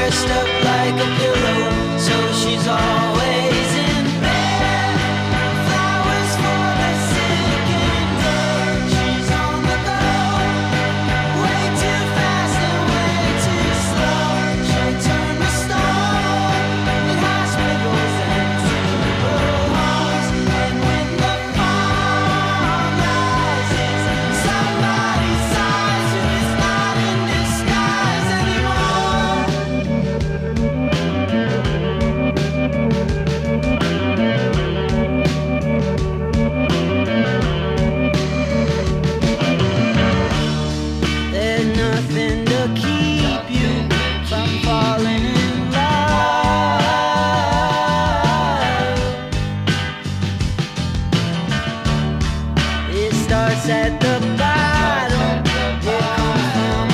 dressed up like a pillow, so she's always in bed. Flowers for the sick and dead. She's on the go, way too fast and way too slow. She'll turn the stone in hospitals and funeral homes. And when the fog rises, somebody sighs who is not in disguise anymore. There's nothing to keep you from falling in love. It starts at the bottom, it comes from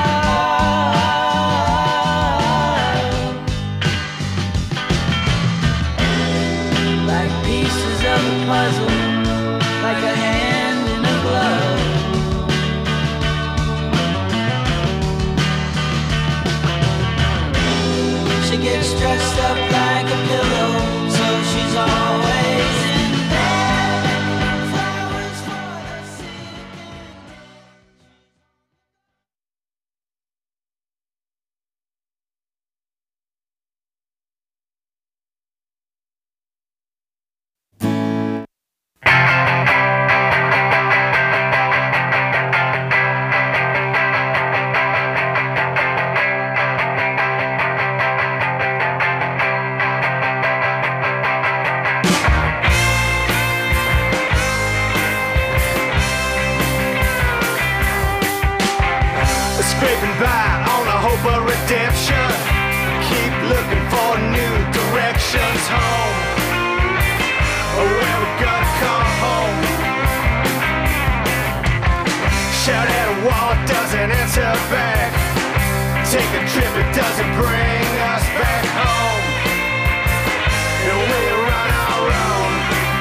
above. Like pieces of a puzzle, like a hand in a glove. She gets dressed up like a pillow, so she's always in bed. Flowers for the sick and Scraping by on a hope of redemption. Keep looking for new directions home. Oh, when we're gonna come home. Shout at a wall, it doesn't answer back. Take a trip, it doesn't bring us back home. And we run our own.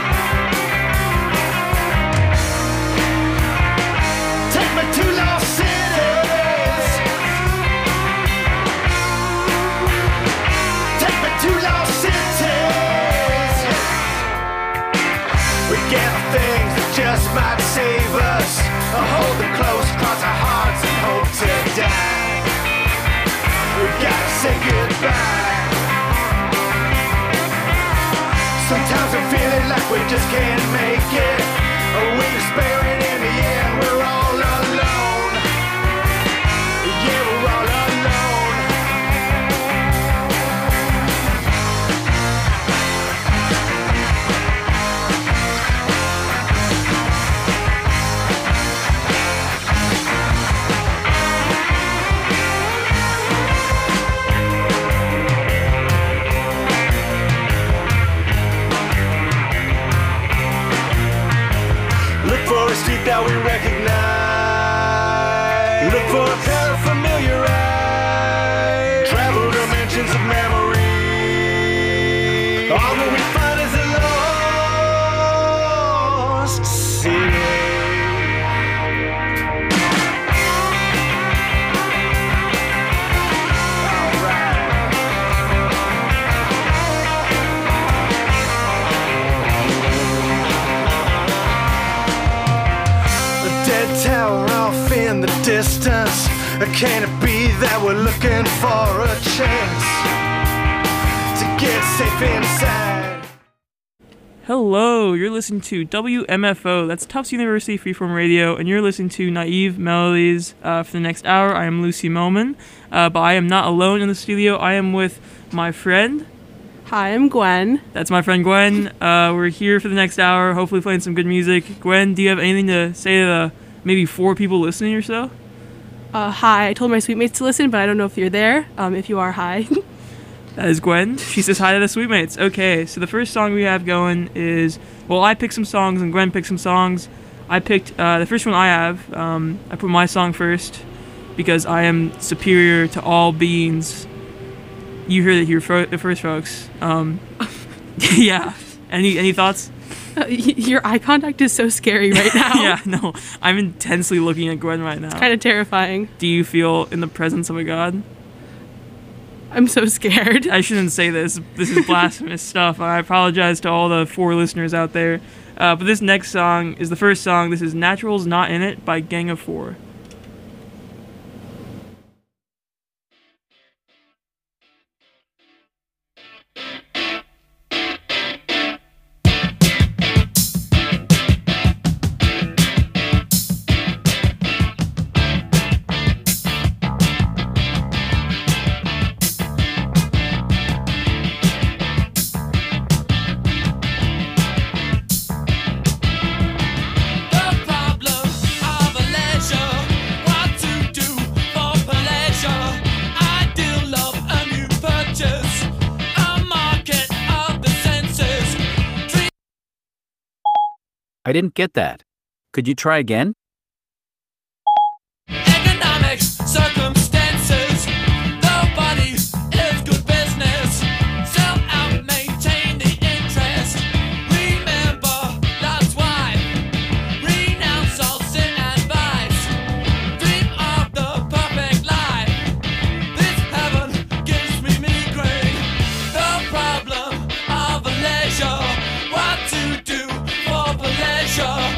Take me to Lost Cities. Take me to Lost Cities. We get things that just might save us. Hold them close, cross our hearts and hope to die. We gotta say goodbye. Sometimes we're feeling like we just can't make it. We despair and in the end we're all alone. Yeah, we're all alone. Look for a street that we recognize. Look for a pair of familiar eyes. Travel dimensions of memory. All that we find is a lost city. A dead tower off in the distance. Can it be that we're looking for a chance to get safe inside? Hello, you're listening to WMFO, that's Tufts University Freeform Radio, and you're listening to Naive Melodies. For the next hour, I am Lucy Melman, but I am not alone in the studio. I am with my friend. Hi, I'm Gwen. That's my friend Gwen. We're here for the next hour, hopefully playing some good music. Gwen, do you have anything to say to the maybe 4 people listening or so? Hi, I told my sweet mates to listen, but I don't know if you're there. If you are, hi. That is Gwen. She says hi to the sweet mates. Okay, so the first song we have going is, well, I picked some songs and Gwen picked some songs. I picked, the first one I have, I put my song first because I am superior to all beings. You heard it here first, folks. Yeah. Any thoughts? Your eye contact is so scary right now. Yeah, no. I'm intensely looking at Gwen right now. It's kind of terrifying. Do you feel in the presence of a god? I'm so scared. I shouldn't say this. This is blasphemous stuff. I apologize to all the 4 listeners out there. But this next song is the first song. This is Naturals Not In It by Gang of 4. The problem of a leisure, what to do for pleasure. Ideal love, a new purchase, a market of the senses. I didn't get that. Could you try again? Economic circumstances, the body is good business. Sell out, maintain the interest. Remember, that's why. Renounce all sin and vice. Dream of the perfect life. This heaven gives me migraine. The problem of a leisure, what to do for pleasure.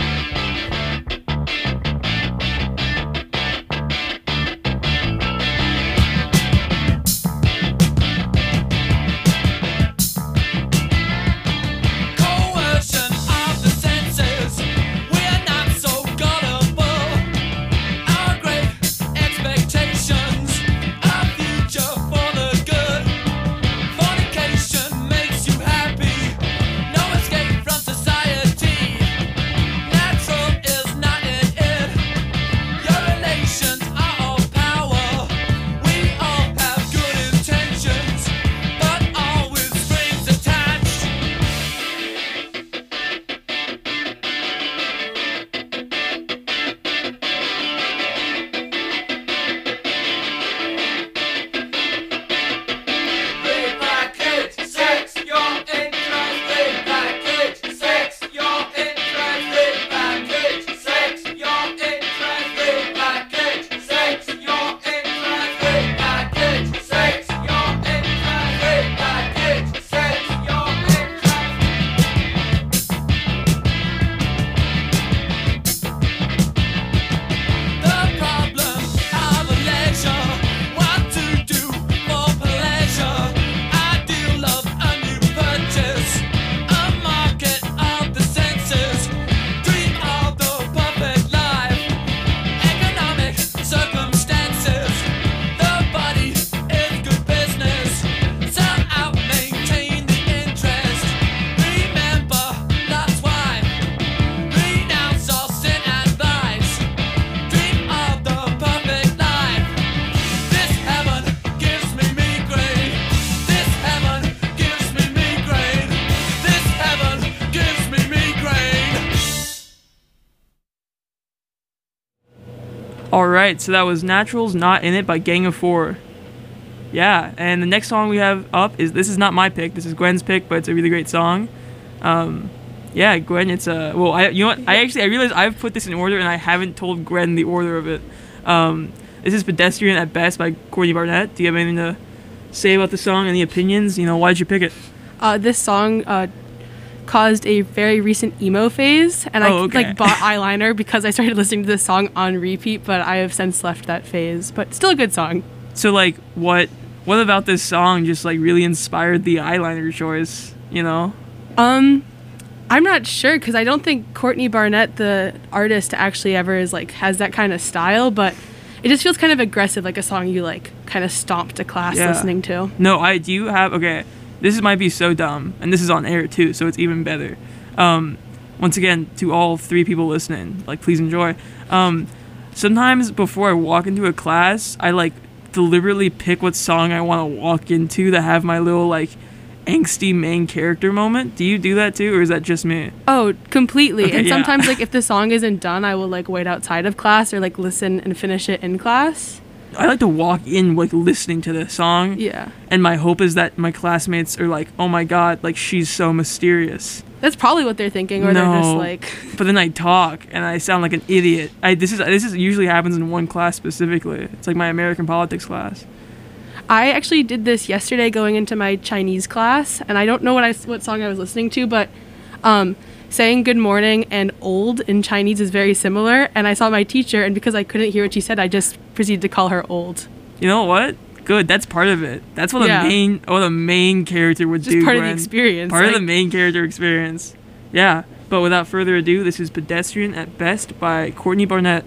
Coercion of the senses, we're not so gullible. Our great expectations, a future for the good. Fornication makes you happy, no escape from society. Natural is not in it. Your relations are all power. We all have good intentions, but all with strings attached. Repackage sex, your interest. Repackage sex, your interest. Repackage sex, your interest. Repackage sex, your interest. Repackage sex, your interest. Repackage sex, your interest. The problem of a leisure, what to do for pleasure. Ideal love, a new purchase, a market of the senses. Dream of the perfect life. Economic circumstances, the body is good business. Sell out, maintain the interest. Remember, that's why. Renounce all sin and vice. Dream of the perfect life. This heaven gives me migraine. This heaven gives me migraine. This heaven gives me migraine. Alright, so that was Naturals Not In It by Gang of 4. Yeah, and the next song we have up is, this is not my pick, this is Gwen's pick, but it's a really great song. Yeah, Gwen, it's a, well, you know what, I realized I've put this in order and I haven't told Gwen the order of it. This is Pedestrian at Best by Courtney Barnett. Do you have anything to say about the song? Any opinions? You know, why'd you pick it? This song caused a very recent emo phase, and Oh, okay. I bought eyeliner because I started listening to this song on repeat, but I have since left that phase. But still a good song. So, like, what about this song just, like, really inspired the eyeliner choice, you know? I'm not sure because I don't think Courtney Barnett, the artist, actually ever has that kind of style, but it just feels kind of aggressive, like a song you kind of stomp to class Yeah. listening to. No, I do have, okay, this might be so dumb, and this is on air too, so it's even better. Once again, to all 3 people listening, like, please enjoy. Sometimes before I walk into a class, I, deliberately pick what song I want to walk into to have my little, angsty main character moment. Do you do that too, or is that just me? Oh, completely. Okay, and yeah. sometimes if the song isn't done, I will wait outside of class or listen and finish it in class. I like to walk in listening to the song. Yeah. And my hope is that my classmates are like, oh my god, she's so mysterious. That's probably what they're thinking, or No. they're just But then I talk and I sound like an idiot. This is usually happens in one class specifically. It's my American politics class. I actually did this yesterday going into my Chinese class, and I don't know what song I was listening to, but saying good morning and old in Chinese is very similar. And I saw my teacher, and because I couldn't hear what she said, I just proceeded to call her old. You know what? Good. That's part of it. That's what Yeah. the main character would Just do. part of the Gwen. experience. Part of like- the main character experience. Yeah. But without further ado, this is Pedestrian at Best by Courtney Barnett.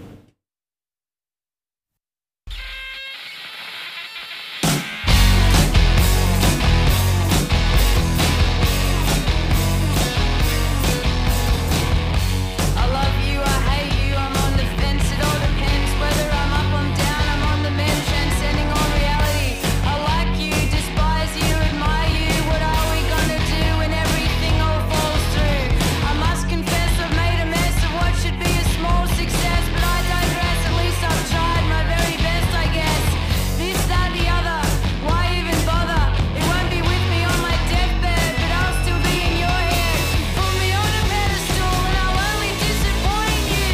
I love you, I hate you, I'm on the fence, it all depends whether I'm up, I'm down, I'm on the mend, transcending all reality. I like you, despise you, admire you, what are we gonna do when everything all falls through? I must confess I've made a mess of what should be a small success, but I digress, at least I've tried my very best, I guess. This, that, the other, why even bother? It won't be with me on my deathbed, but I'll still be in your head. Put me on a pedestal and I'll only disappoint you.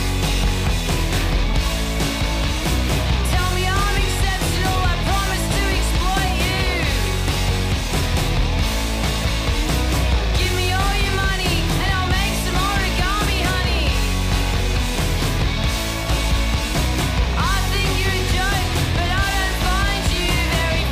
Tell me I'm exceptional, I promise to exploit you. Give me all your money and I'll make some origami, honey. I think you're a joke, but I don't find you very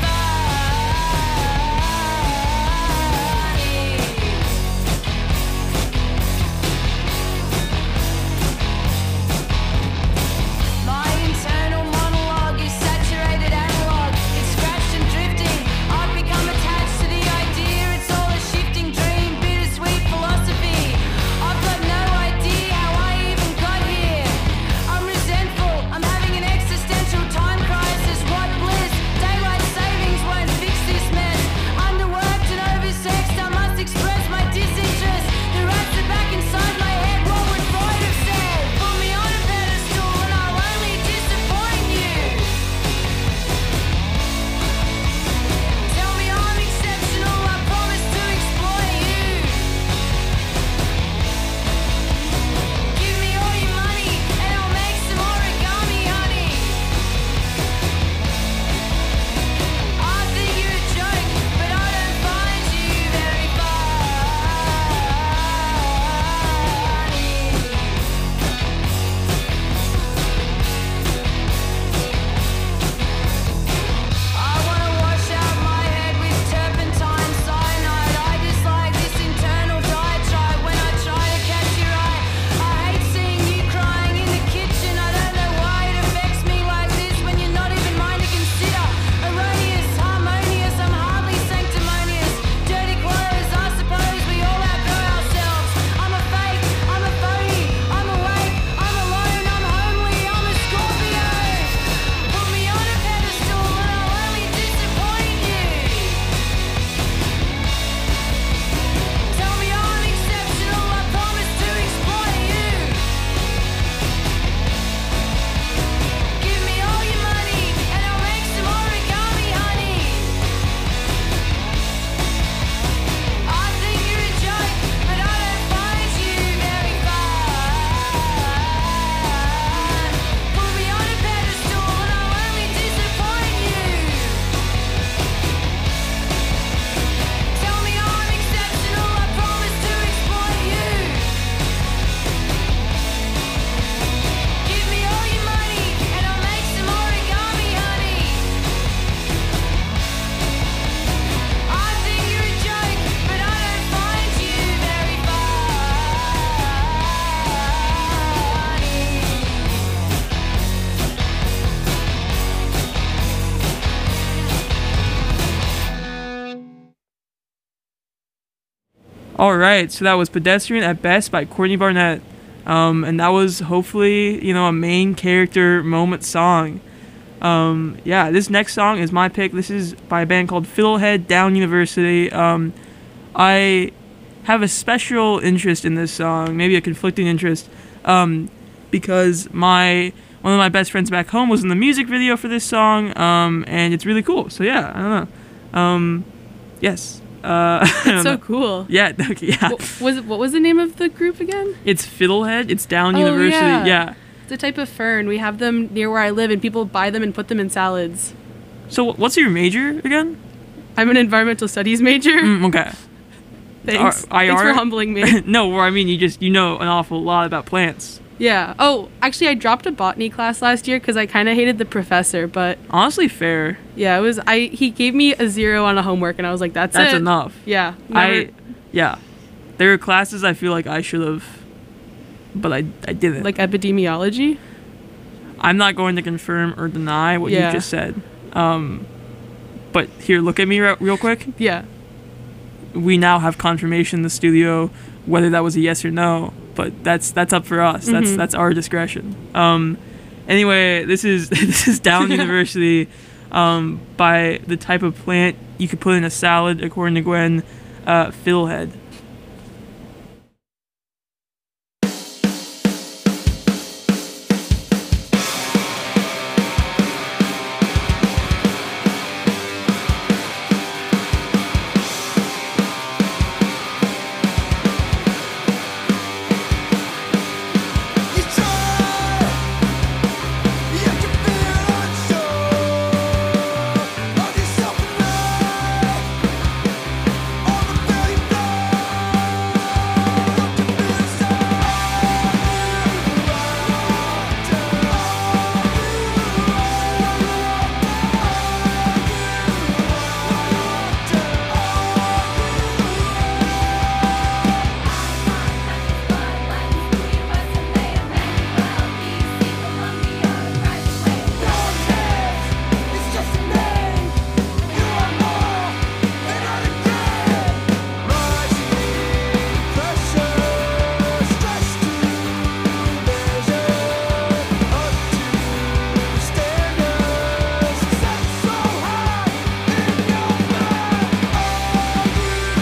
My internal monologue is saturated analog. It's scratched and drifting. I've become attached to the idea. It's all a shifting dream, bittersweet philosophy. I've got no idea how I even got here. I'm resentful. I'm having an existential time crisis. What bliss? Daylight savings won't fix this mess. Underworked and oversexed. I must express my disinterest. The rats are back inside my head. What would Freud have said? Put me on a pedestal and I'll only disappoint you. Tell me I'm exceptional, I promise to exploit you. Give me all your money and I'll make some origami, honey. I think you're a joke, but I don't find you very I wanna wash out my head with turpentine cyanide. I dislike this internal diatribe when I try to catch your eye. I hate seeing you crying in the kitchen. I don't know why it affects me like this when you're not even mine to consider. Erroneous, harmonious, I'm hardly sanctimonious. Dirty clothes, I suppose we all outgrow ourselves. I'm a fake, I'm a phony, I'm awake, I'm alone, I'm homely, I'm a Scorpio. Put me on a pedestal and I'll only disappoint you. Tell me I'm exceptional, I promise to exploit you. Give me all your money and I'll make some origami, honey. I think you're a joke, but I don't find you very fine. Put me on a pedestal and I'll only disappoint you. Tell me I'm exceptional, I promise to exploit you. Give me all your money and I'll make some origami, honey. I think you're a joke, but I don't find you very All right, so that was Pedestrian at Best by Courtney Barnett. And that was hopefully, a main character moment song. Yeah, this next song is my pick. This is by a band called Fiddlehead Down University. I have a special interest in this song, maybe a conflicting interest, because one of my best friends back home was in the music video for this song, and it's really cool. So yeah, I don't know. Yes. I don't That's so know. cool. Yeah, okay, yeah. What was the name of the group again? It's Fiddlehead. It's Down Oh, University. yeah. Yeah. It's a type of fern. We have them near where I live, and people buy them and put them in salads. So what's your major again? I'm an environmental studies major. Okay. Thanks. IR? Thanks for humbling me. No, well, I mean, you know an awful lot about plants. Yeah. Oh, actually, I dropped a botany class last year because I kind of hated the professor. But Honestly, fair. yeah, it was. He gave me a 0 on a homework, and I was like, "That's That's it." enough. Yeah. Yeah. There are classes I feel like I should have, but I didn't. Like epidemiology. I'm not going to confirm or deny what Yeah. you just said. But here, look at me real quick. Yeah. We now have confirmation in the studio whether that was a yes or no, but that's up for us. That's our discretion. Anyway, this is this is Down University by the type of plant you could put in a salad, according to Gwen, fiddlehead. You try, you can feel unsure of yourself tonight. All the failure blood to feel it's just a name. You are more than unagain. Rising pressure, stress to measure up to standards set so high in your mind.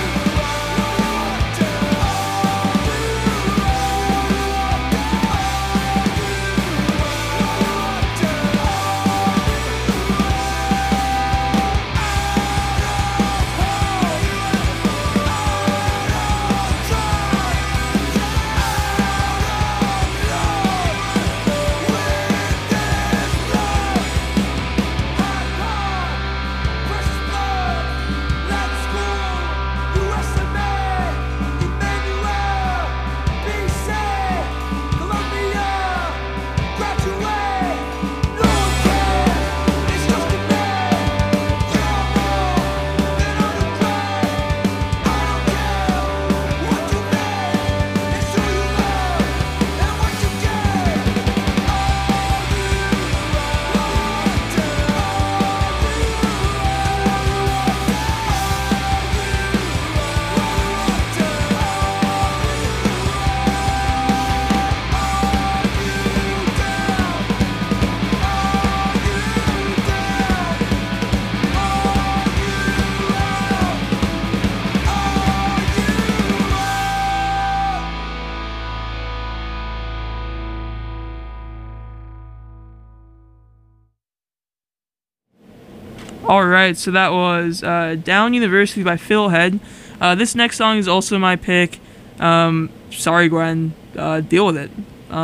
Precious blood, Latin school, USMA, Emmanuel, BC, Columbia, graduate. No one cares, it's just a name. You're more than undergrad. I don't care what you made, it's who you love and what you gave. All right, so that was Down University by Fiddlehead. This next song is also my pick. Sorry, Gwen. Deal with it.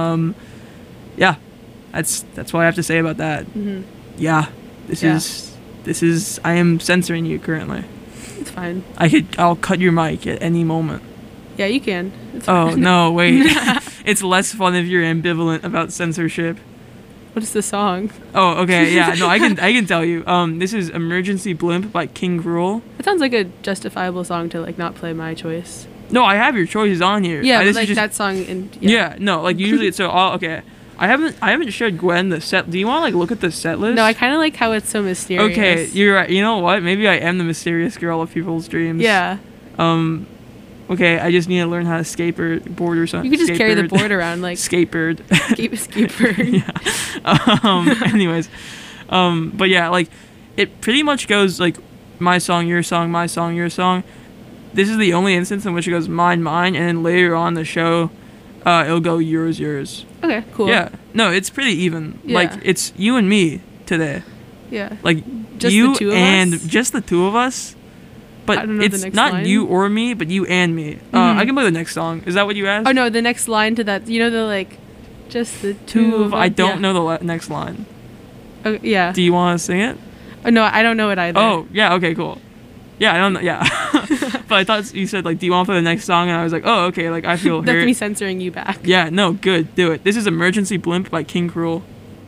Yeah, that's what I have to say about that. Yeah, this Yeah. is. I am censoring you currently. It's fine. I'll cut your mic at any moment. Yeah, you can. It's Oh fine. no, wait. It's less fun if you're ambivalent about censorship. What is the song? Oh, okay, yeah, no, I can tell you. This is Emergency Blimp by King Cruel. That sounds like a justifiable song to like not play my choice. No, I have your choices on here. Yeah, this but is like just- that song in Yeah, no, like usually it's so. Okay, I haven't showed Gwen the set. Do you want to like look at the set list? No, I kind of like how it's so mysterious. Okay, you're right. You know what? Maybe I am the mysterious girl of people's dreams. Yeah, Okay, I just need to learn how to skateboard or something. you could just carry the board around like Skateboard. skateboard. Anyways, but yeah, like it pretty much goes like my song, your song, my song, your song. This is the only instance in which it goes mine, mine, and then later on the show, it'll go yours, yours. Okay, cool. Yeah, no, it's pretty even. Like Yeah. it's you and me today. Yeah. Like Just you the two of and us? just the two of us. But I don't know the it's next not line. you or me, but you and me. I can play the next song. Is that what you asked? Oh no, the next line to that. You know the like, just the two of us. I don't Yeah. know the next line. Okay, yeah. Do you want to sing it? Oh, no, I don't know it either. Oh, yeah, okay, cool. Yeah, I don't know, yeah. But I thought you said, like, do you want to play the next song? And I was like, oh, okay, like, I feel That's hurt. me censoring you back. Yeah, no, good, do it. This is Emergency Blimp by King Cruel.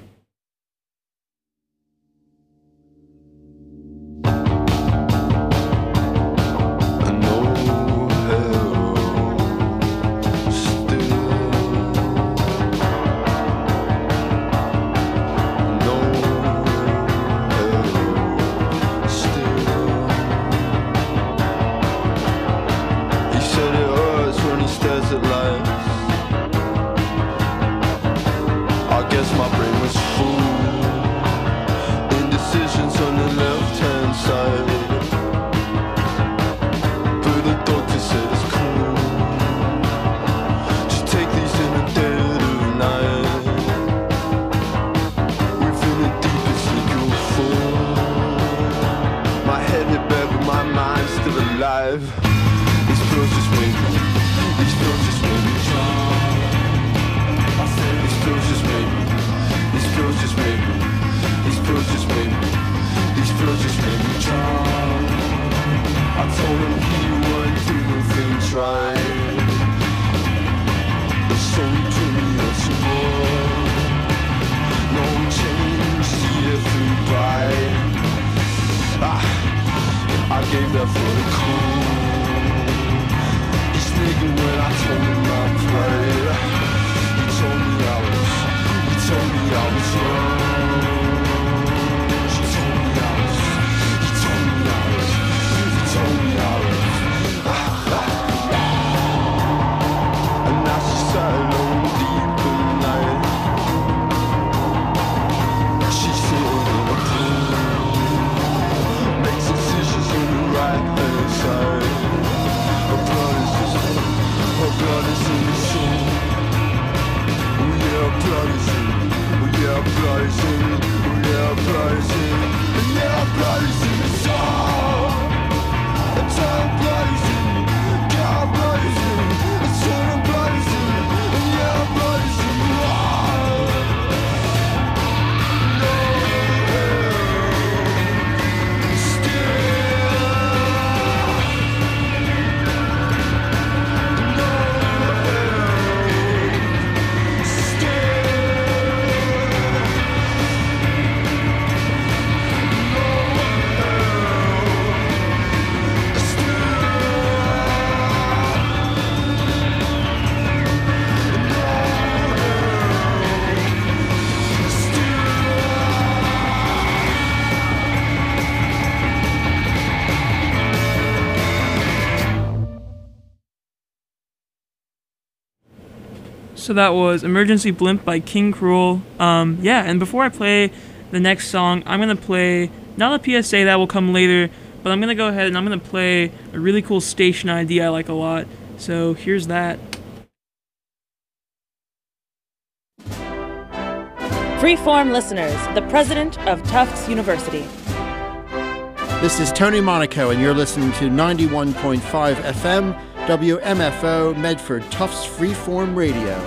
So that was Emergency Blimp by King Cruel. Yeah, and before I play the next song, I'm going to play, not a PSA that will come later, but I'm going to go ahead and I'm going to play a really cool station ID I like a lot. So here's that. Freeform listeners, the president of Tufts University. This is Tony Monaco, and you're listening to 91.5 FM, WMFO, Medford, Tufts Freeform Radio.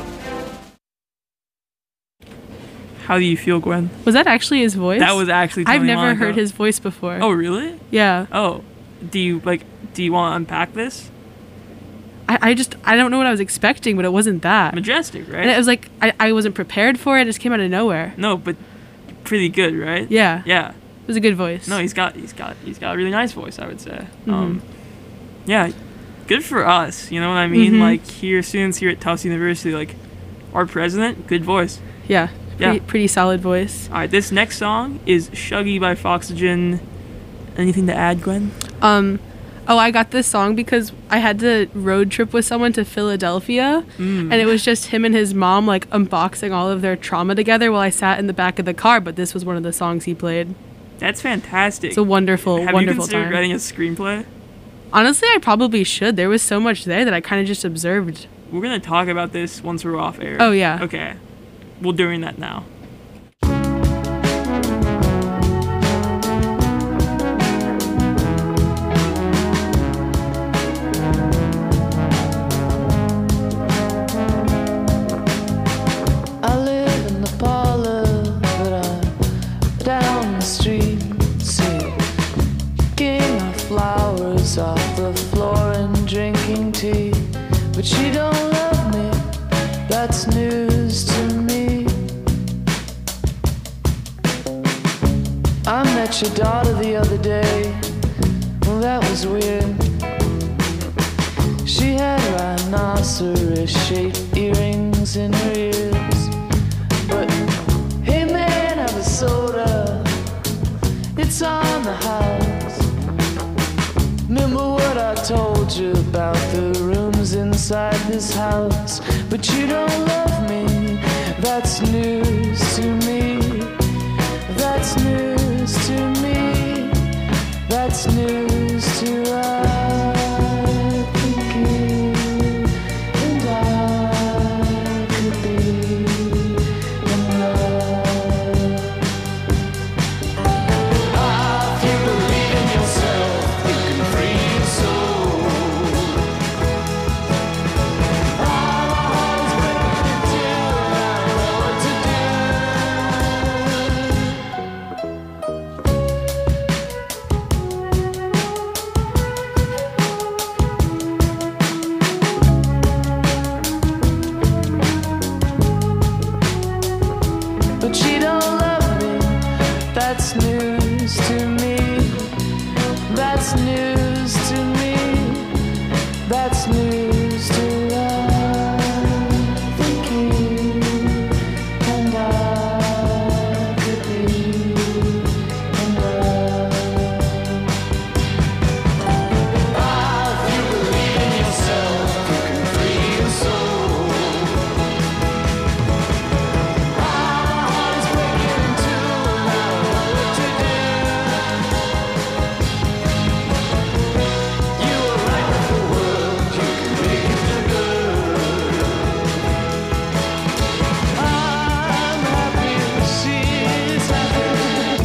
How do you feel, Gwen? Was that actually his voice? That was actually Tony I've never Monaco. heard his voice before. Oh, really? Yeah. Oh, do you want to unpack this? I don't know what I was expecting, but it wasn't that. Majestic, right? And it was like, I wasn't prepared for it. It just came out of nowhere. No, but pretty good, right? Yeah. Yeah. It was a good voice. No, he's got a really nice voice, I would say. Mhm. Yeah, good for us. You know what I mean? Mhm. Like students here at Tufts University, like our president, good voice. Yeah. Yeah. Pretty solid voice. All right, this next song is Shuggy by Foxygen. Anything to add, Gwen? Oh, I got this song because I had to road trip with someone to Philadelphia, and it was just him and his mom like unboxing all of their trauma together while I sat in the back of the car. But this was one of the songs he played. That's fantastic. It's a wonderful, Have wonderful you considered time. writing a screenplay? Honestly, I probably should. There was so much there that I kind of just observed. We're gonna talk about this once we're off air. Oh, yeah. Okay. Well, during that now. I live in the parlor, but I'm down the street. See that's news to me. I met your daughter the other day. Well, that was weird. She had rhinoceros-shaped earrings in her ears. But, hey man, have a soda. It's on the house. Remember what I told you about the rooms inside this house? But you don't love me. That's news to me. That's news to me. That's news to I think you and I could be in love. If you believe in yourself, you can free your soul. My heart is breaking in two, and I don't know what to do. But she don't love me. That's news to me. That's news to me. That's news to I think you and I could be in love. If you believe in yourself, you can free your soul. My heart is breaking in two, and I don't know what to do. You were right with the world, you can make it good. I'm happy, she's happy.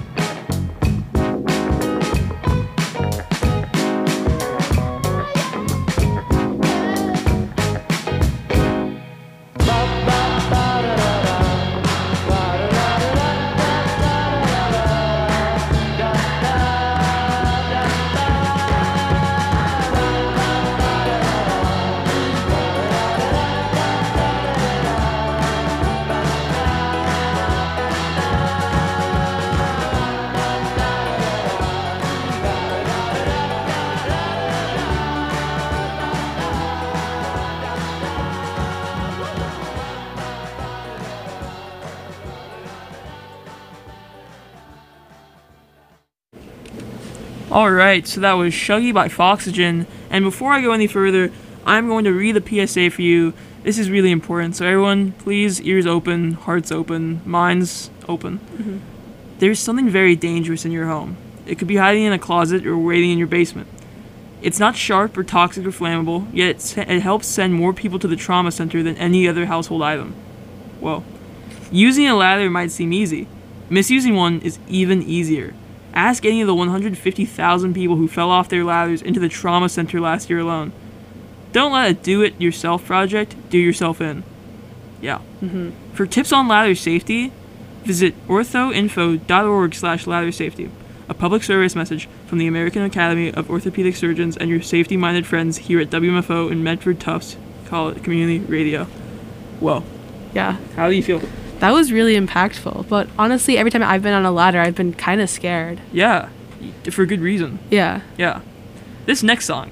Alright, so that was Shuggy by Foxygen. And before I go any further, I'm going to read the PSA for you. This is really important. So everyone, please, ears open, hearts open, minds open. There's something very dangerous in your home. It could be hiding in a closet or waiting in your basement. It's not sharp or toxic or flammable, yet it helps send more people to the trauma center than any other household item. Whoa. Using a ladder might seem easy. Misusing one is even easier. Ask any of the 150,000 people who fell off their ladders into the trauma center last year alone. Don't let a do-it-yourself project do yourself in. Yeah. For tips on ladder safety, visit orthoinfo.org/ladder safety. A public service message from the American Academy of Orthopedic Surgeons and your safety-minded friends here at WMFO and Medford Tufts Community Radio. Whoa. Yeah, How do you feel? that was really impactful. But honestly, every time I've been on a ladder, I've been kind of scared. Yeah. For good reason. Yeah. Yeah. This next song.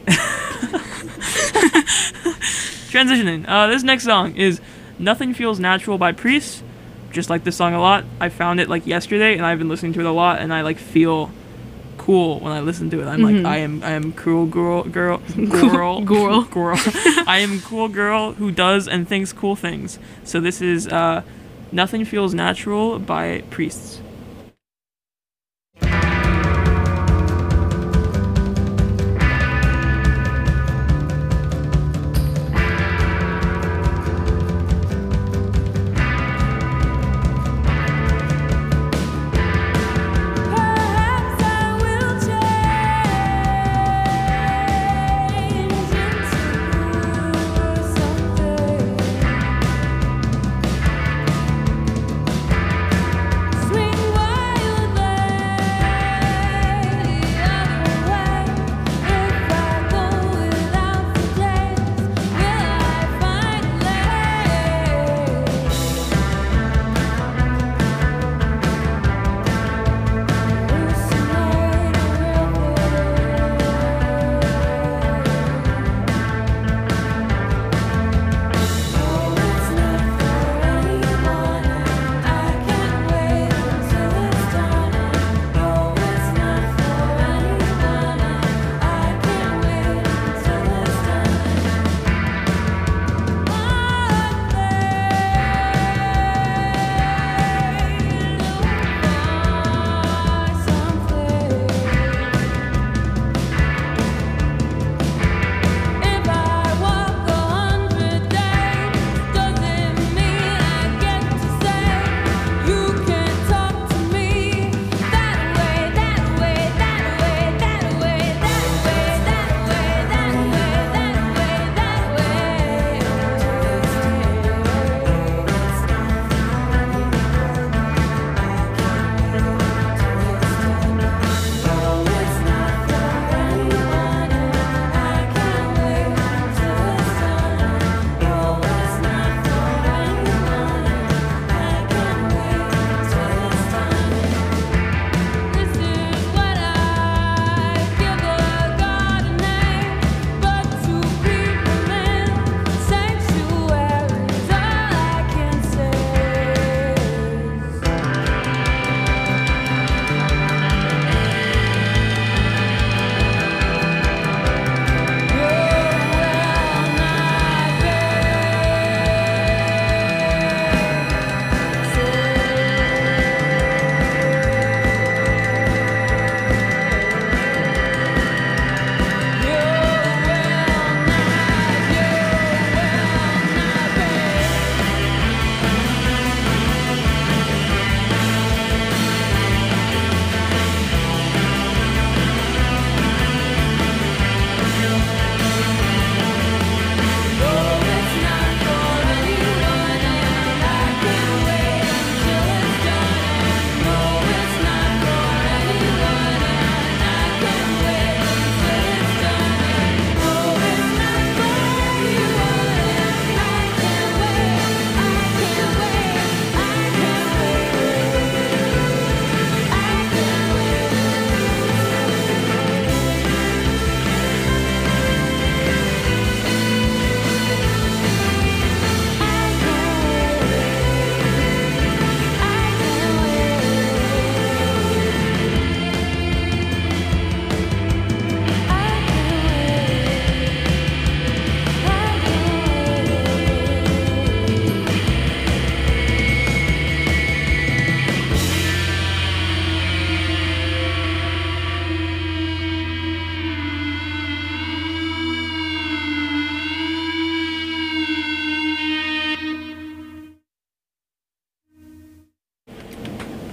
Transitioning. This next song is Nothing Feels Natural by Priest. Just like this song a lot. I found it like yesterday and I've been listening to it a lot and I like feel cool when I listen to it. I'm like I am cool girl. I am cool girl who does and thinks cool things. So this is Nothing Feels Natural by Priests. Perhaps I will change into something. Sweet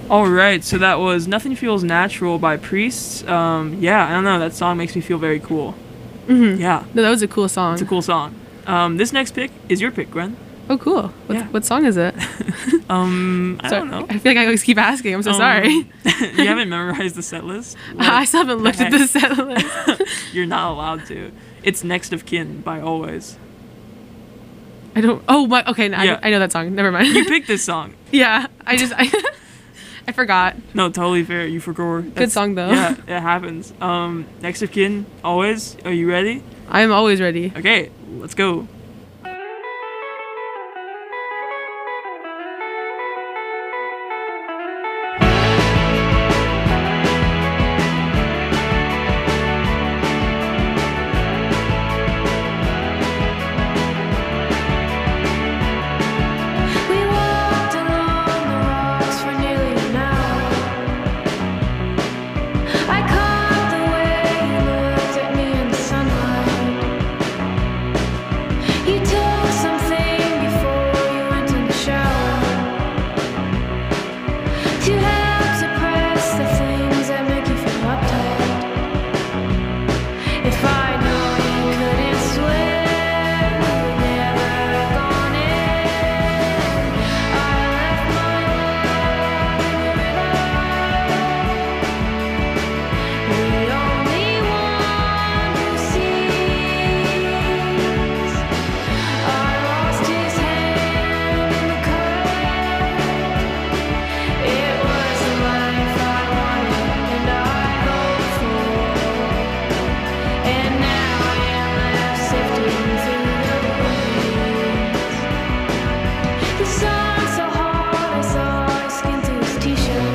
All right, so that was "Nothing Feels Natural" by Priests. Yeah, I don't know. That song makes me feel very cool. Yeah, No, that was a cool song. it's a cool song. This next pick is your pick, Gwen. Oh, cool. Yeah. What song is it? I Sorry. don't know. I feel like I always keep asking. I'm so sorry. You haven't memorized the set list? I still haven't looked at the set list. You're not allowed to. It's "Next of Kin" by Always. I don't. Oh my. Okay, no, Yeah. I know that song. Never mind. You picked this song. Yeah, I forgot. No, totally fair. You forgot. Good song though. Yeah, it happens. "Next of Kin," Always. Are you ready? I am always ready. Okay, let's go. We walked along the rocks for nearly an hour. I caught the way you looked at me in the sunlight. You took something before you went in the shower to help suppress the things that make you feel uptight. If I know you couldn't swim, we would never have gone in. I left my love in the river. The only one who sees. I lost his hand in the current. It was the life I wanted and I hoped for. And now I am left sifting through the weeds. The sun so hot I saw his skin through his t-shirt.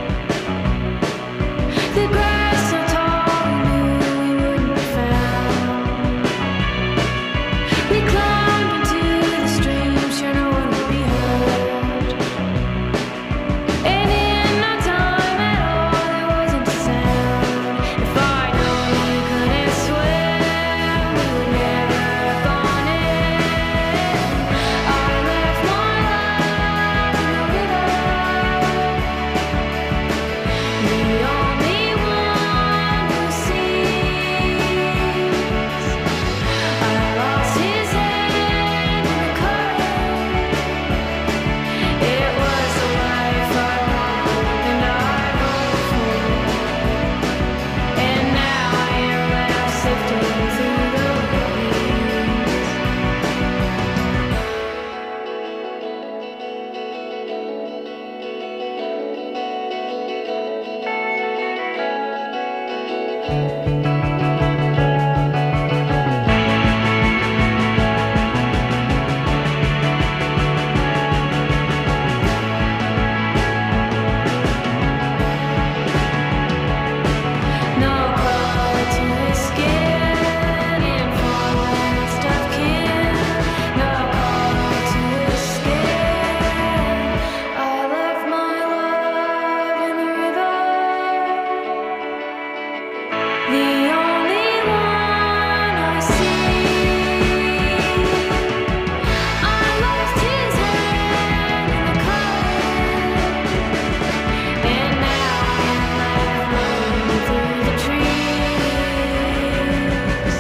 The grass so tall we knew we wouldn't be found. We climbed into the stream, sure no one would be hurt. And in no time at all there wasn't a sound. If I'd known you couldn't swim, we would never have gone in. I left my love in the river. The only one who sees. I lost his hand in the current. It was the life I wanted and I hoped for. And now I am left sifting through the weeds. No color to his skin, informal next of kin. No color to his skin. I left my love in the river. The only one I see. I lost his hand in the current. And now I am left running through the trees.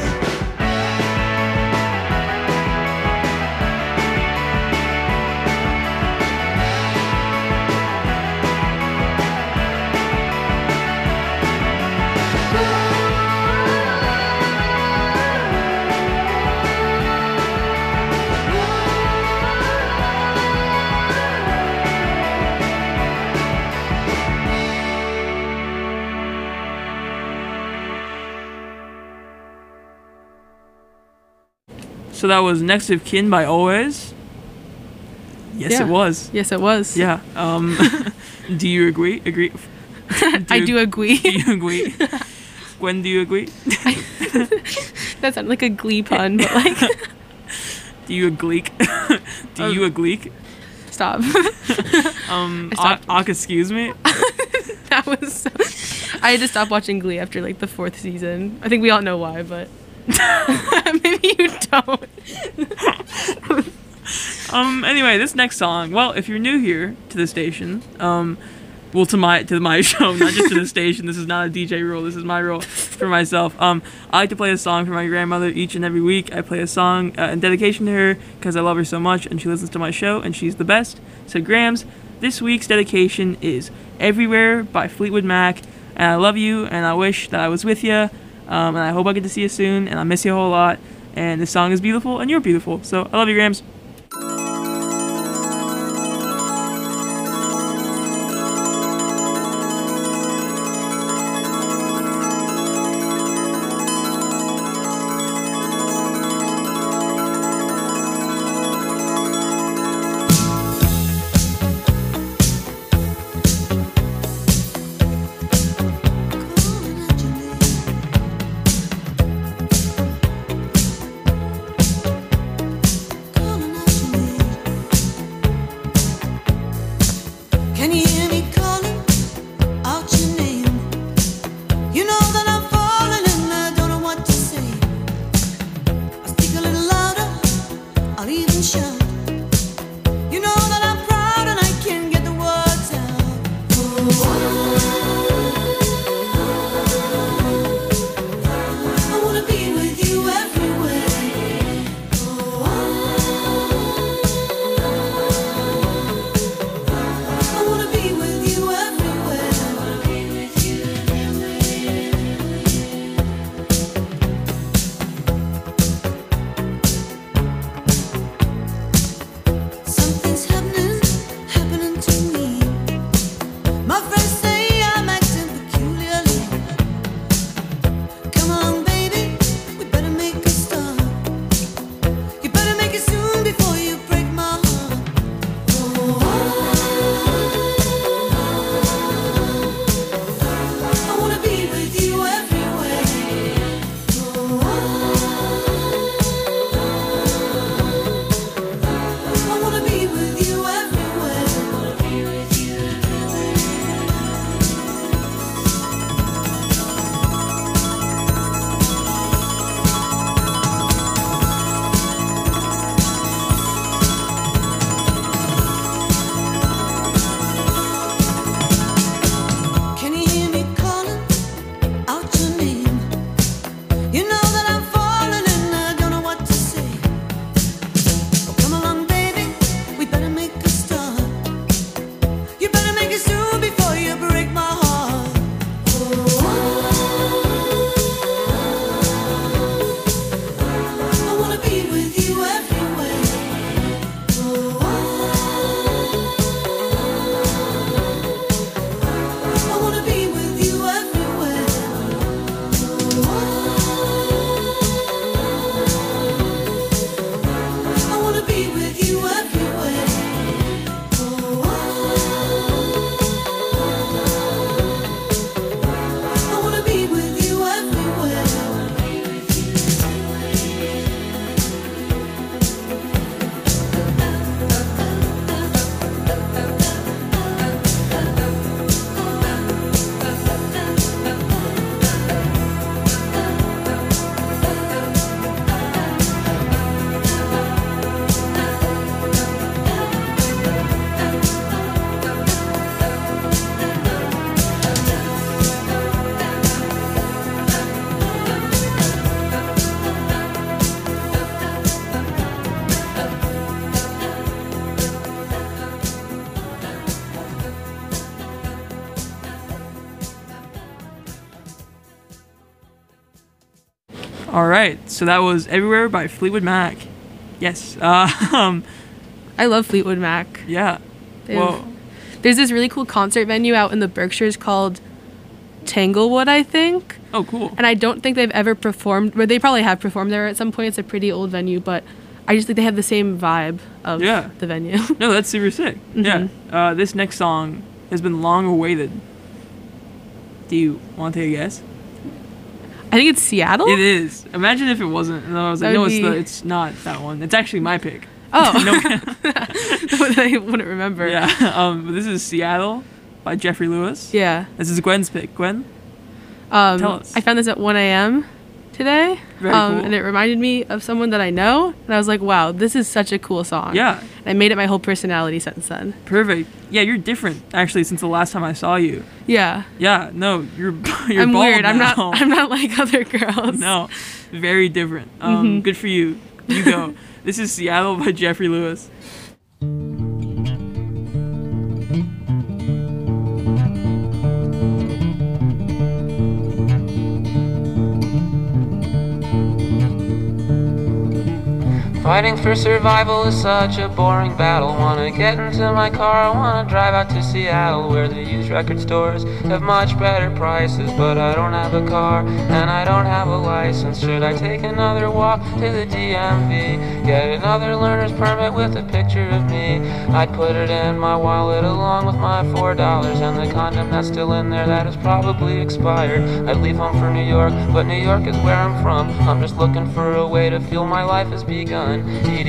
So that was "Next of Kin" by Always. Yes, Yeah. it was. Yes, it was. Yeah. Do you agree? Agree? I do agree. Do you agree? Gwen, do you agree? That sounded like a Glee pun, but like, Do you agree? Do you agree? stop. I stopped. Excuse me. That was. So, I had to stop watching Glee after like the 4th season. I think we all know why, but maybe you don't. Anyway, this next song. Well, if you're new here to the station, Well, to my show, not just to the station. This is not a DJ rule. This is my rule for myself. I like to play a song for my grandmother each and every week. I play a song in dedication to her because I love her so much and she listens to my show and she's the best. So Grams, this week's dedication is "Everywhere" by Fleetwood Mac. And I love you and I wish that I was with you. And I hope I get to see you soon. And I miss you a whole lot. And this song is beautiful and you're beautiful. So I love you, Grams. Can you hear me calling out your name? You know that I'm falling and I don't know what to say. I'll speak a little louder, I'll even shout. You know that I'm proud and I can't get the words out. I wanna be with you everywhere. I wanna be with you everywhere. Something's happening to me. My friends say I'm acting peculiarly. Come along, baby, we better make a start. You better make it soon before you break my heart. I wanna be with you everywhere. I wanna be with you Can you hear me calling out your name? You know that I'm falling and I don't know what to say. Oh, come along, baby, we better make a start. You better make it soon before you break my heart. I wanna be with you everywhere. I wanna be with you everywhere. I wanna be with you everywhere. I wanna be with you everywhere. All right. So that was "Everywhere" by Fleetwood Mac. Yes. I love Fleetwood Mac. Yeah. They've- Well, There's this really cool concert venue out in the Berkshires called Tanglewood, I think. oh, cool. And I don't think they've ever performed, but they probably have performed there at some point. It's a pretty old venue, but I just think they have the same vibe of Yeah. the venue. No, that's super sick. Mhm. Yeah. This next song has been long awaited. Do you want to take a guess? I think it's Seattle. It is. Imagine if it wasn't. And I was like, That no, would it's not that one. It's actually my pick. Oh, No. I wouldn't remember. Yeah. But this is "Seattle" by Jeffrey Lewis. Yeah. This is Gwen's pick. Gwen? Tell us. I found this at 1 a.m. today. Very cool. And it reminded me of someone that I know. And I was like, wow, this is such a cool song. Yeah. And I made it my whole personality since then. Perfect. Yeah, you're different actually since the last time I saw you. Yeah. Yeah, no, you're I'm bald weird. now. I'm not like other girls. No, very different. Good for you. You go. This is Seattle by Jeffrey Lewis. Fighting for survival is such a boring battle. Wanna get into my car, I wanna drive out to Seattle, where the used record stores have much better prices. But I don't have a car, and I don't have a license. Should I take another walk to the DMV? Get another learner's permit with a picture of me? I'd put it in my wallet along with my $4 and the condom that's still in there that is probably expired. I'd leave home for New York, but New York is where I'm from. I'm just looking for a way to feel my life has begun.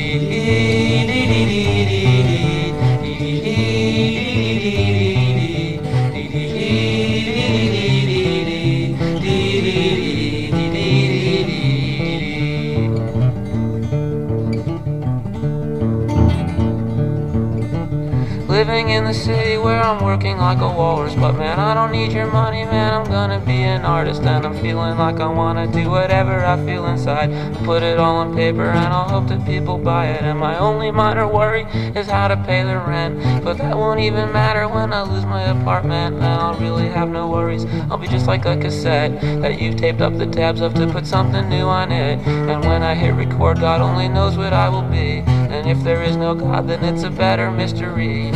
Living in the city where I'm working like a walrus. But man, I don't need your money, man, I'm gonna be an artist. And I'm feeling like I wanna do whatever I feel inside. Put it all on paper and I'll hope that people buy it. And my only minor worry is how to pay the rent. But that won't even matter when I lose my apartment. And I'll really have no worries, I'll be just like a cassette that you've taped up the tabs of to put something new on it. And when I hit record, God only knows what I will be. And if there is no God, then it's a better mystery.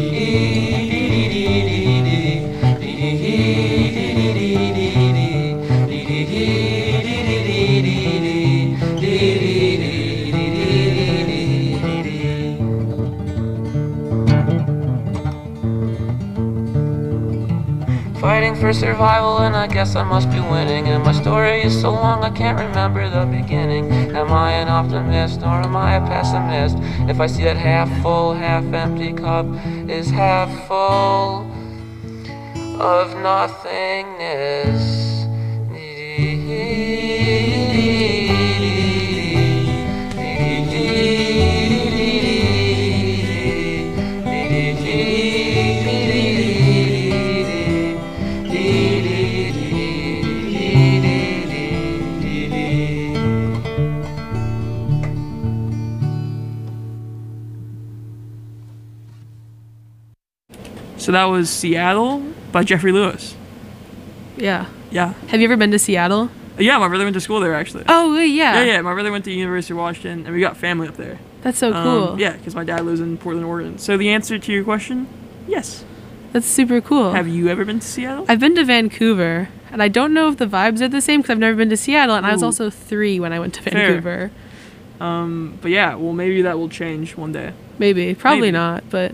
Fighting for survival, and I guess I must be winning. And my story is so long I can't remember the beginning. Am I an optimist or am I a pessimist? If I see that half full, half empty cup is half full of nothingness. So that was Seattle by Jeffrey Lewis. Yeah. Yeah. Have you ever been to Seattle? Yeah, my brother went to school there, actually. Oh, yeah. Yeah, my brother went to University of Washington, and we got family up there. That's so cool. Yeah, because my dad lives in Portland, Oregon. So the answer to your question, yes. That's super cool. Have you ever been to Seattle? I've been to Vancouver, and I don't know if the vibes are the same because I've never been to Seattle, and I was Ooh. also 3 when I went to Fair. Vancouver. But yeah, well, maybe that will change one day. Maybe. Probably Maybe. not, but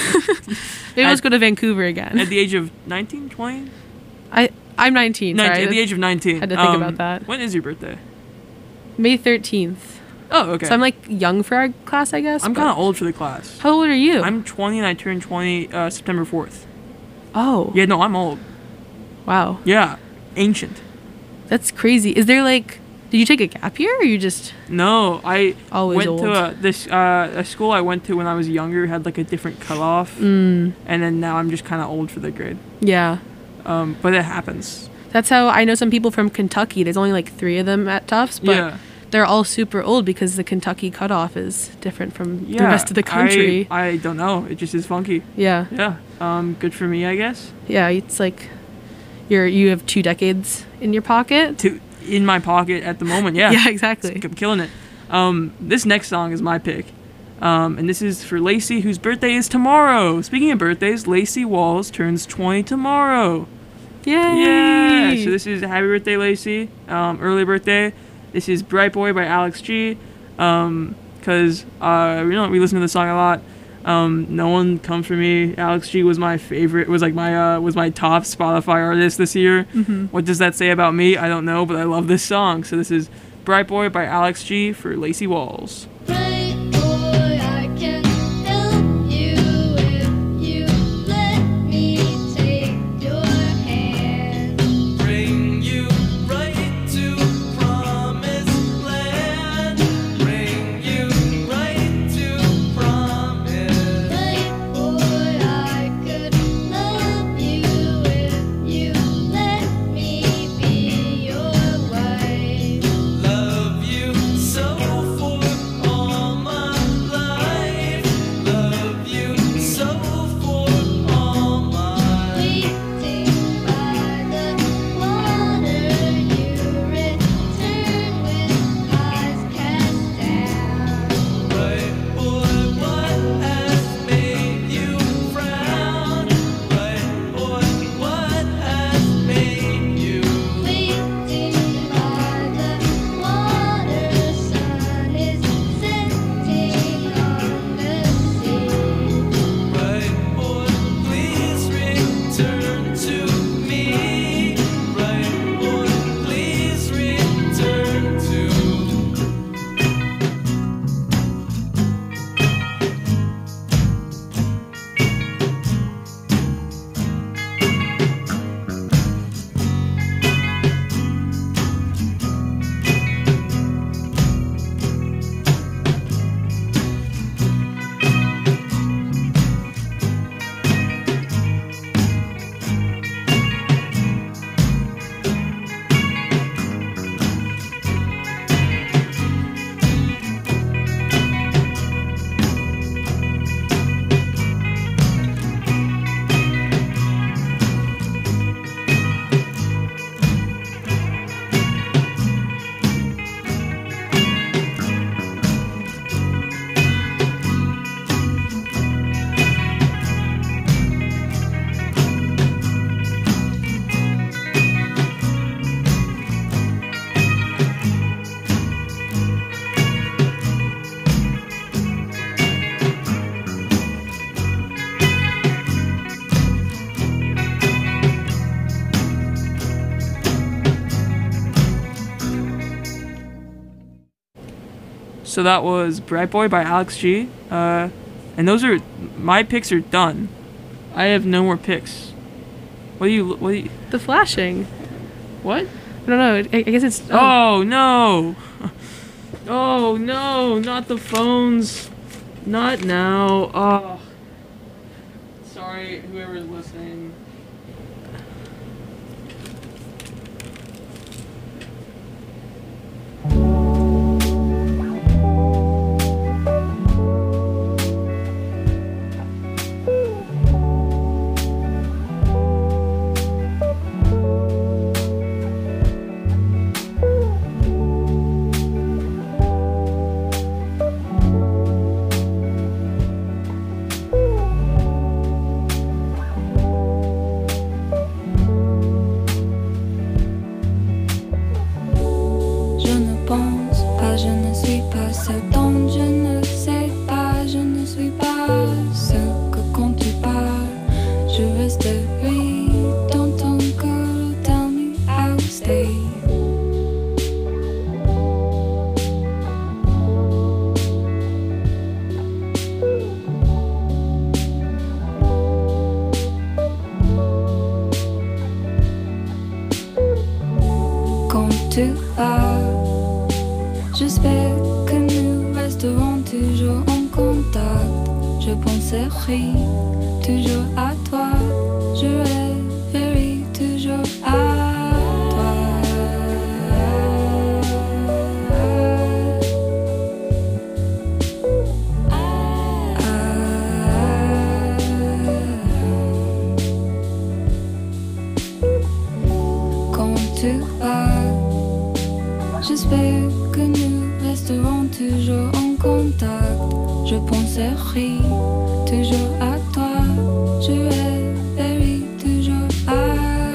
maybe let's go to Vancouver again. At the age of 19, 20? I'm 19, sorry. At the age of 19. Had to think about that. When is your birthday? May 13th. Oh, okay. So I'm like young for our class, I guess. I'm but- kind of old for the class. How old are you? I'm 20 and I turned 20 September 4th. Oh. Yeah, no, I'm old. Wow. Yeah, ancient. That's crazy. Is there like, did you take a gap year or you just No, I always went old? to a school I went to when I was younger had like a different cutoff, and then now I'm just kind of old for the grade. Yeah. But it happens. That's how I know some people from Kentucky. There's only like 3 of them at Tufts, but Yeah. they're all super old because the Kentucky cutoff is different from Yeah, the rest of the country. I don't know. It just is funky. Yeah. Yeah. Good for me, I guess. Yeah, it's like you have 2 decades in your pocket. In my pocket at the moment, yeah. Yeah, exactly. I'm killing it. This next song is my pick. And this is for Lacey, whose birthday is tomorrow. Speaking of birthdays, Lacey Walls turns 20 tomorrow. Yay! Yeah. So this is Happy Birthday, Lacey. Early birthday. This is Bright Boy by Alex G. Because we listen to the song a lot. No One Comes For Me. Alex G was my favorite. Was like my top Spotify artist this year. Mm-hmm. What does that say about me? I don't know, but I love this song. So this is Bright Boy by Alex G for Lacey Walls. Bright boy, I can help you if you let me take your hand. Bring you right to prom. So that was Bright Boy by Alex G. And those are my picks are done. I have no more picks. What do you? The flashing. What? I don't know. I guess it's. Oh no! Oh no! Not the phones! Not now! Oh. Sorry, whoever's listening. Je ne pense pas, je ne suis pas ce dont je ne sais pas, je ne suis pas ce que quand tu parles, je resterai dans ton cœur. Tell me I'll stay. Quand tu vas, j'espère que nous resterons toujours en contact. Je penserai toujours à toi, je rêverai toujours à toi. Quand tu vas, j'espère que nous resterons toujours en contact. Je penserai toujours à toi, je rêverai toujours à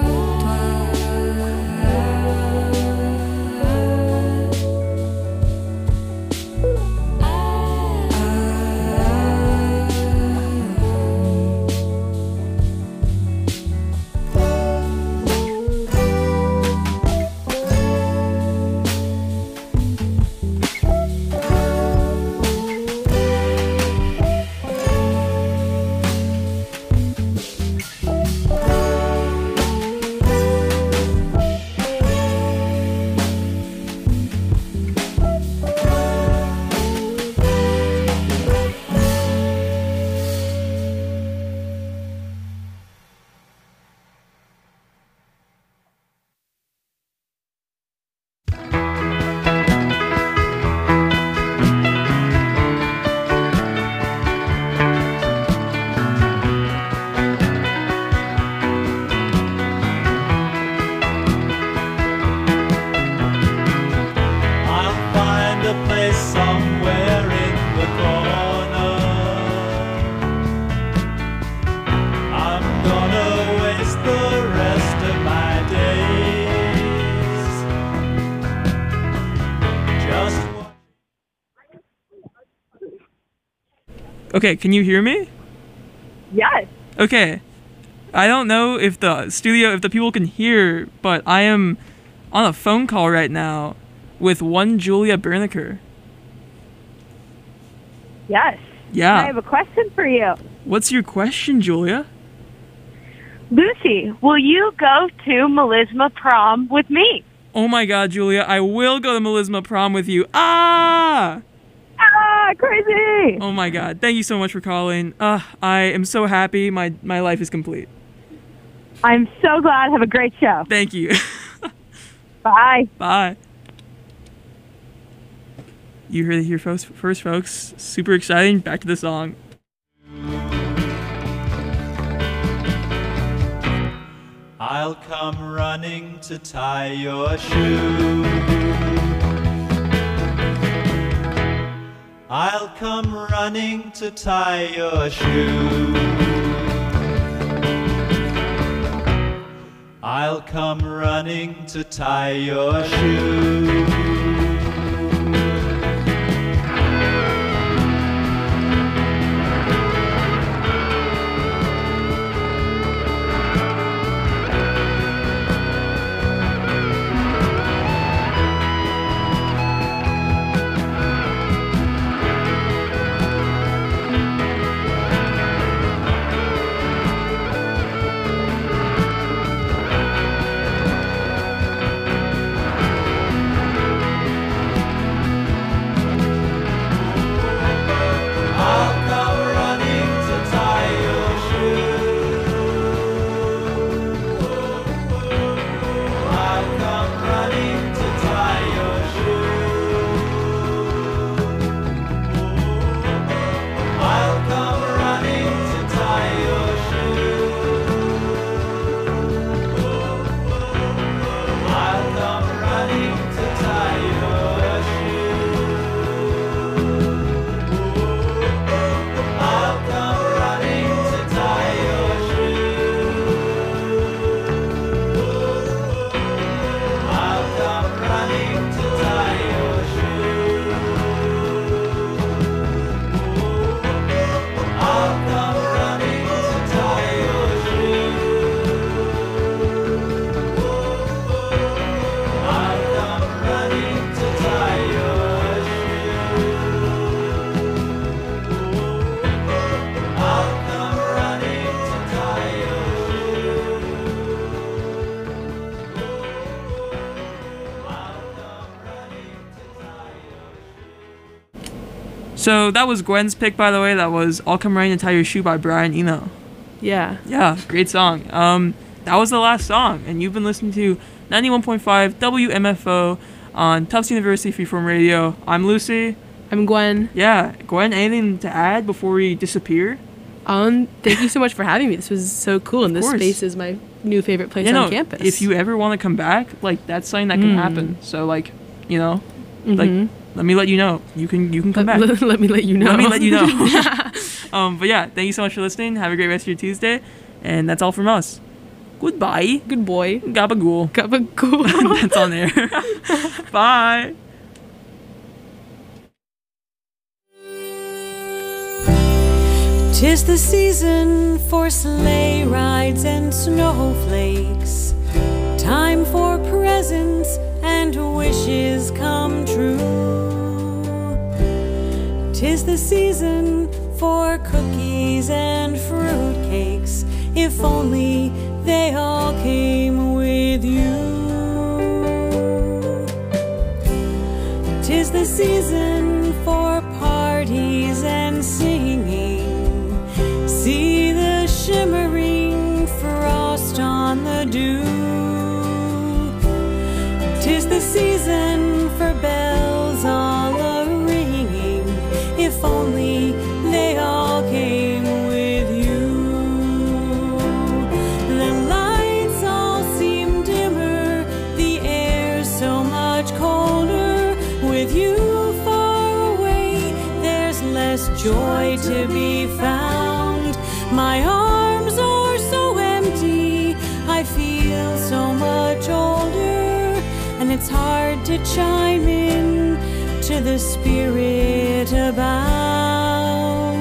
I'll find a place somewhere in the corner. I'm gonna waste the rest of my days just Okay, can you hear me? Yes. Okay. I don't know if the people can hear, but I am on a phone call right now with one Julia Berniker. Yes. Yeah. I have a question for you. What's your question, Julia? Lucy, will you go to Melisma prom with me? Oh my god, Julia, I will go to Melisma prom with you. Ah! Ah, crazy! Oh my god, thank you so much for calling. I am so happy. My life is complete. I'm so glad. Have a great show. Thank you. Bye. Bye. You heard it here first, folks. Super exciting. Back to the song. I'll come running to tie your shoe. I'll come running to tie your shoe. I'll come running to tie your shoe. So that was Gwen's pick, by the way. That was "I'll Come Rain and Tie Your Shoe" by Brian Eno. Yeah. Yeah, great song. That was the last song, and you've been listening to 91.5 WMFO on Tufts University Freeform Radio. I'm Lucy. I'm Gwen. Yeah, Gwen, anything to add before we disappear? Thank you so much for having me. This was so cool, and this course. space is my new favorite place Yeah, on no, campus. if you ever want to come back, like, that's something that can happen. So, like, you know, like, let me let you know. You can come back. Let me let you know. Let me let you know. But yeah, thank you so much for listening. Have a great rest of your Tuesday. And that's all from us. Goodbye. Good boy. Gabagool. Gabagool. That's on there. Bye. Tis the season for sleigh rides and snowflakes, time for presents and wishes come true. Tis the season for cookies and fruitcakes, if only they all came with you. Tis the season for parties and singing, see the shimmering frost on the dew. Tis the season for bells all a-ringing, if only they all came with you. The lights all seem dimmer, the air's so much colder. With you far away, there's less joy to be found. My arms are so empty, I feel so much older, and it's hard to chime in to the spirit abound.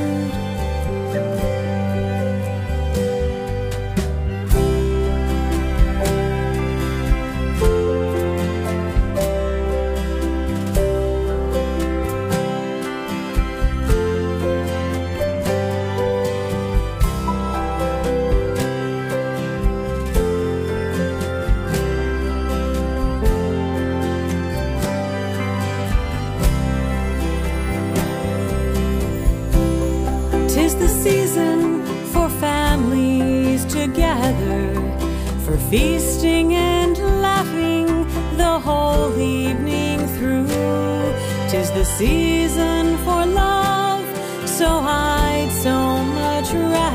Tis the season for families to gather, for feasting and laughing the whole evening through. Tis the season for love, so I'd so much rather